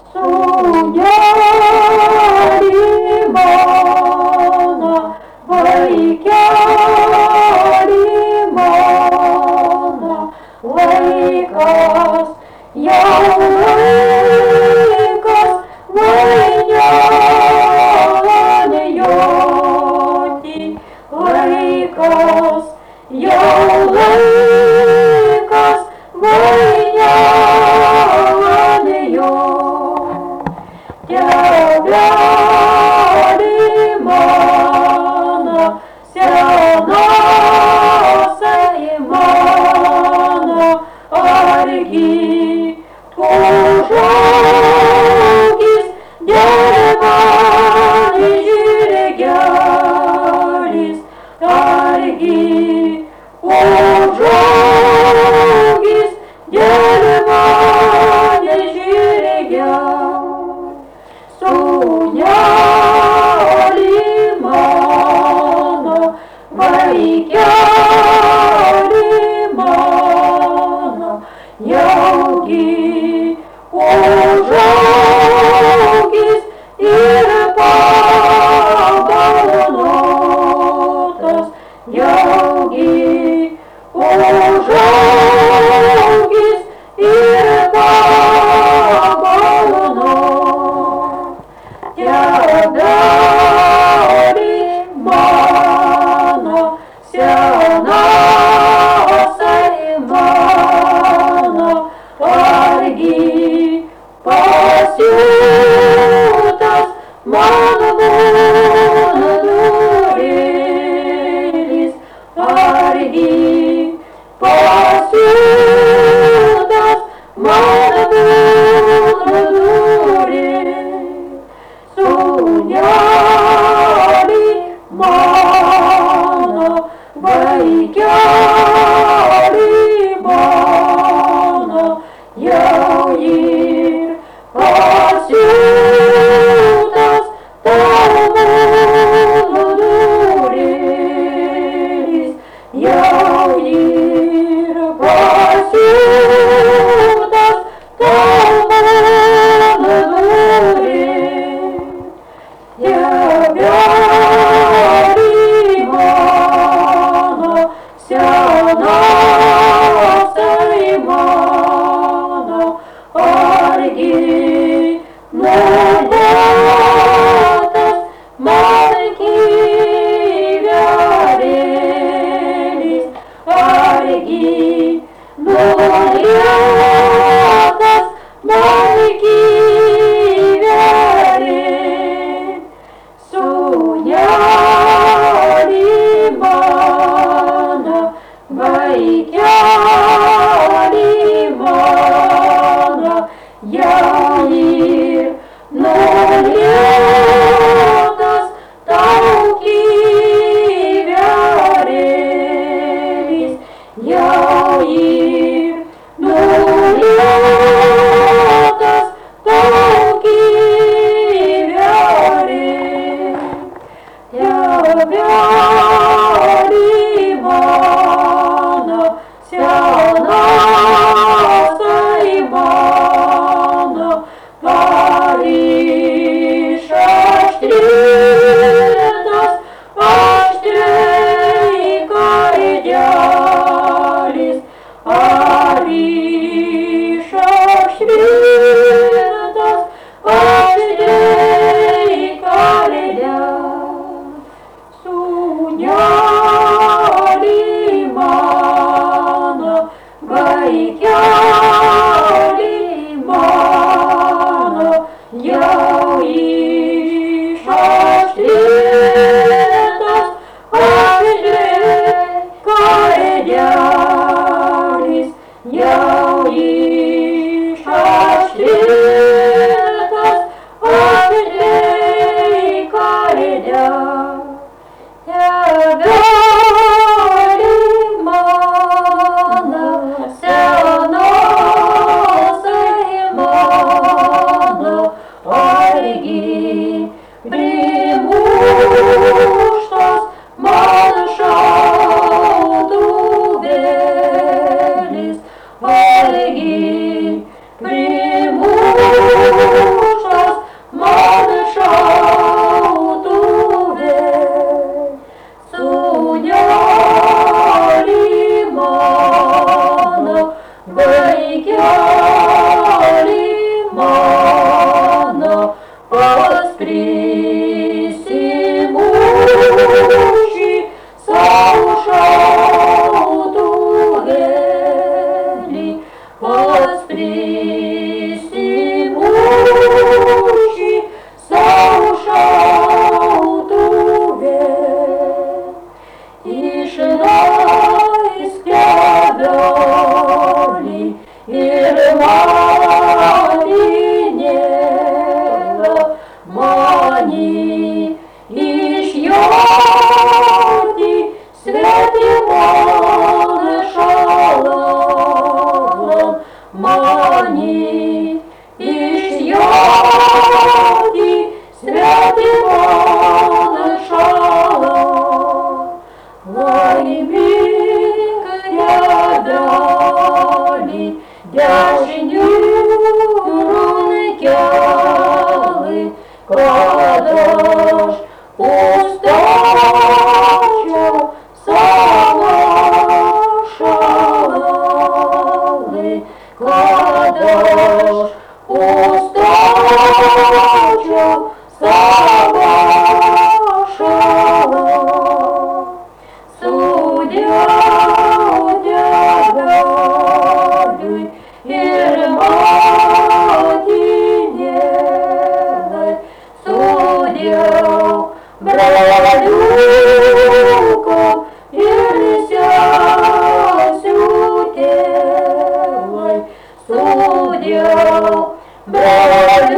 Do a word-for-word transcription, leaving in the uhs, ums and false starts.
Sūneli mana, vaikeli mana, laikas, jau laikas, vainioni joti, laikas, jau laikas, vainioni joti. Tėveli mano, senasai mano, argi užaugis germanis žirgelis, argi užaugis germanis žirgelis. Sūneli mano, vaikeli mano, jaugi užaugis ir pabalnotas, jaugi užaugis ir pabalnotas. Tėveli mano, senasai mano, argi pasiūtas mano būna durėlis, argi pasiūtas mano būna durėlis. Sūneli mano, vaikeli mano, jau ir pasiūtas tau mano durėlis, jau ir pasiūtas tau mano durėlis. Tėveli mano, senasai mano, argi nuodotas man gyvenėlis, argi nuodotas man gyvenėlis. Sūneli mano, vaikeli mano, jau ir Brolių